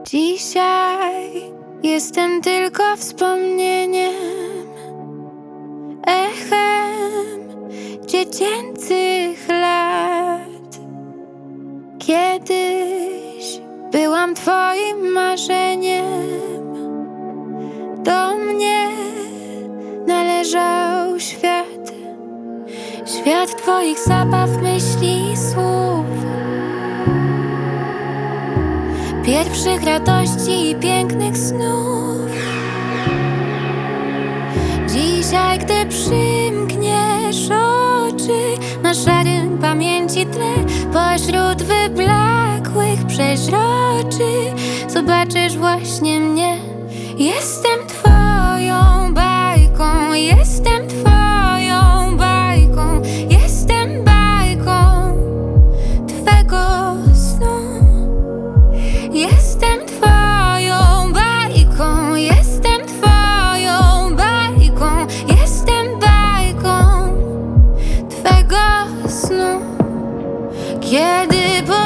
Dzisiaj jestem tylko wspomnieniem, echem dziecięcych lat. Kiedyś byłam twoim marzeniem, do mnie należał świat. Świat twoich zabaw, myśli i słów, pierwszych radości i pięknych snów. Dzisiaj, gdy przymkniesz oczy, na szarym pamięci tle, pośród wyblakłych przeźroczy, zobaczysz właśnie mnie. Jestem twoją bajką, jestem twoją bajką, jestem bajką twego snu. Jestem twoją bajką, jestem twoją bajką, jestem bajką twego snu. Kiedy